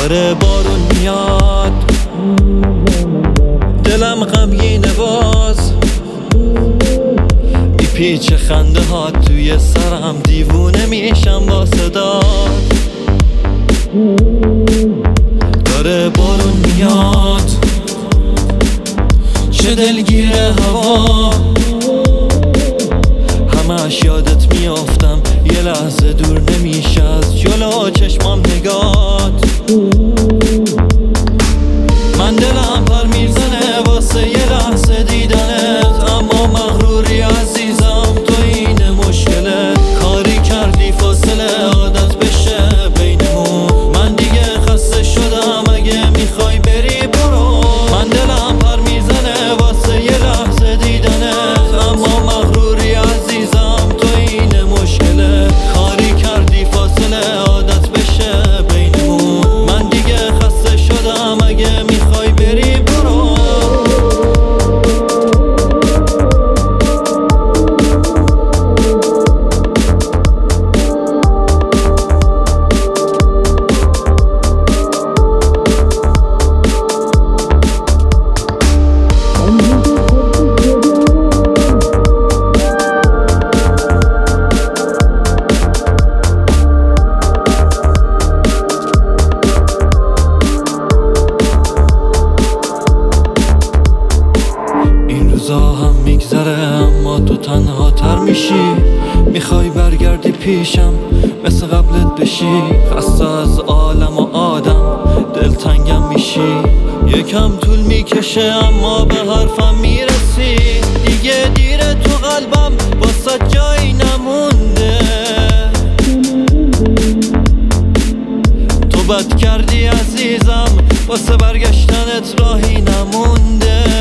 داره بارون میاد، دلم غمگینه باز، بی پیچ خنده ها توی سرم، دیوونه میشم با صدات. داره بارون میاد، چه دلگیره هوا، همش یادت میافتم، یه لحظه دور نمیشه از جلو چشمام نگات. من دلم پر میزنه واسه یه لحظه دیدنت، اما مغروری عزیزم تو این مشکله، کاری کردی فاصله عادت بشه بینمون. من دیگه خسته شدم، اگه میخوای بری برو. من دلم پر میزنه واسه یه لحظه دیدنت، اما مغروری عزیزم تو این مشکله، کاری کردی فاصله عادت بشه بینمون. من دیگه خسته شدم، اگه میخوای بری برو. هم میگذره اما تو تنها تر میشی، میخوای برگردی پیشم مثل قبلت بشی، خسته از عالم و آدم دلتنگم میشی. یکم طول میکشه اما به حرفم میرسی، دیگه دیره تو قلبم واسه جایی نمونده. تو بد کردی عزیزم، واسه برگشتنت راهی نمونده.